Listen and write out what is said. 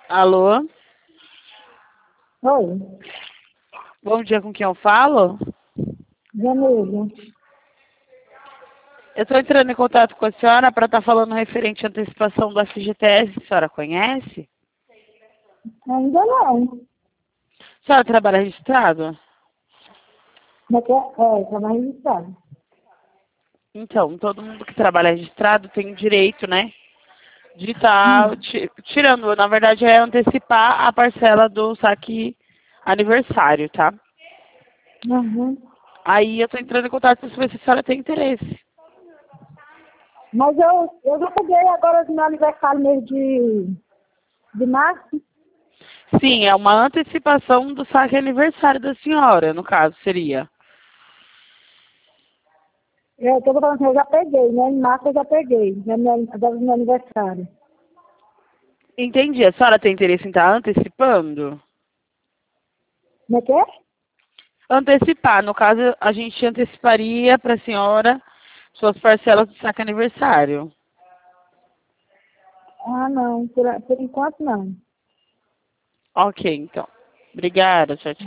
Alô? Oi, Bom dia, com quem eu falo? Jamília. Eu estou entrando em contato com a senhora para estar falando referente à antecipação do FGTS. A senhora conhece? Ainda não. A senhora trabalha registrado? Tá mais registrado. Então, todo mundo que trabalha registrado tem o direito, né, de estar tirando. Na verdade, é antecipar a parcela do saque aniversário, tá? Uhum. Aí eu estou entrando em contato para saber se a senhora tem interesse. Mas eu já peguei agora no meu aniversário mês de março. Sim, é uma antecipação do saque aniversário da senhora, no caso, seria. Eu falando assim, eu já peguei, né? Em março eu já peguei, agora no meu aniversário. Entendi. A senhora tem interesse em estar antecipando? Como é que é? Antecipar, no caso, a gente anteciparia para a senhora suas parcelas do saque aniversário. Ah, não, por enquanto não. Ok, então. Obrigada, tchau, tchau.